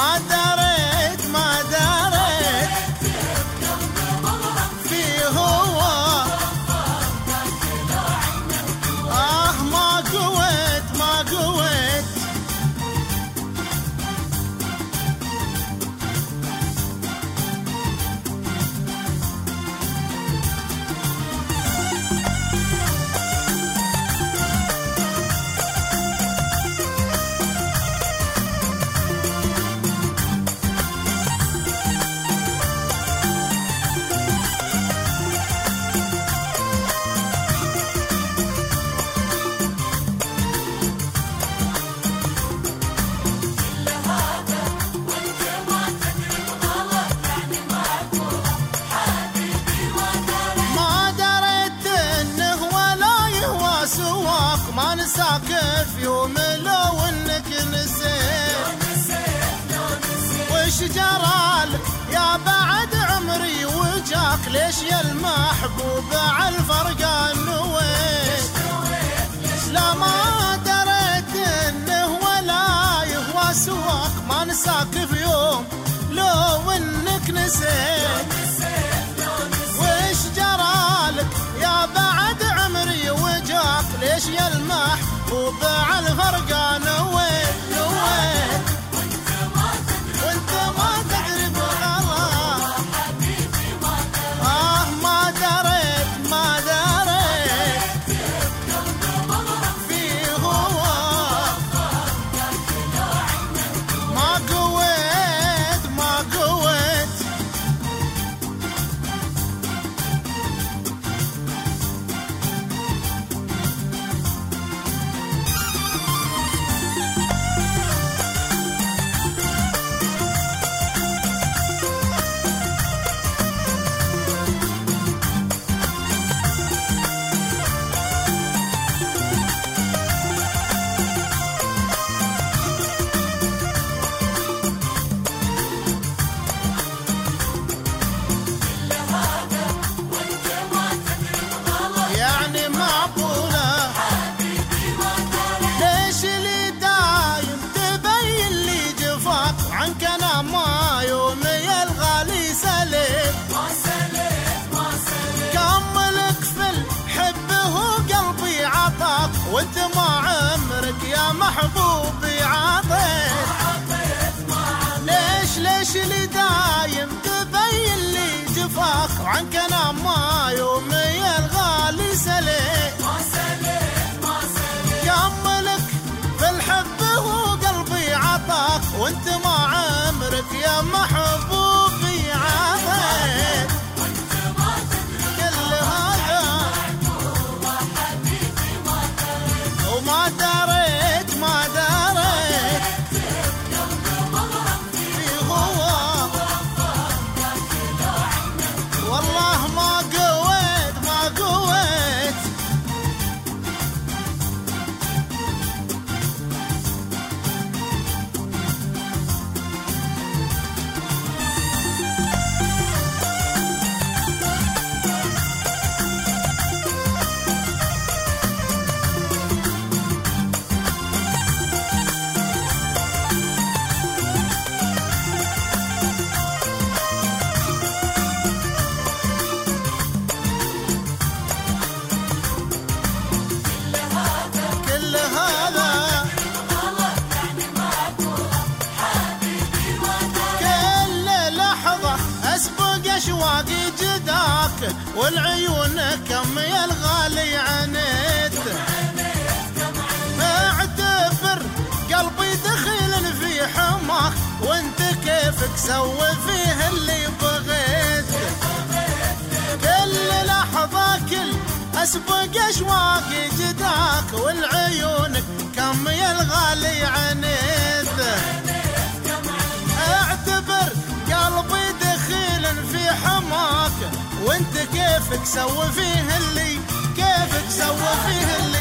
ما دريت فيه هو ما قويت ما نساك في يوم لو انك نسيت وش جرالك يا بعد عمري وجاك ليش يا المحبوب عالفرقان نويت لا ما دريت انه ولا يهوى سواك ما نساك في يوم لو انك نسيت وش جرالك يا بعد عمري وجاك ليش يا المحبوب عالفرقان نويت وانت ما تدري بغلا ما دريت فيه هو ما قويت ما يومي الغالي سليت كملك في الحب وقلبي عطاك وانت ما عمرك يا محبوبي عطيت ليش اللي دايم تبين لي جفاك وعنك انا ما يومي الغالي سليت كملك في الحب وقلبي عطاك وانت ما عمرك يا محبوبي عطيت كل هذا وما دريت فيه هو والله ما قويت اشواقي جداك والعيون كم يا الغالي عنيت اعتبر قلبي دخيل في حماك وانت كيفك سوي فيه اللي بغيت كل لحظة كل اسبق اشواقي جداك والعيون كم يا الغالي عنيت اعتبر قلبي دخيل في حماك وانت كيفك سوي فيه اللي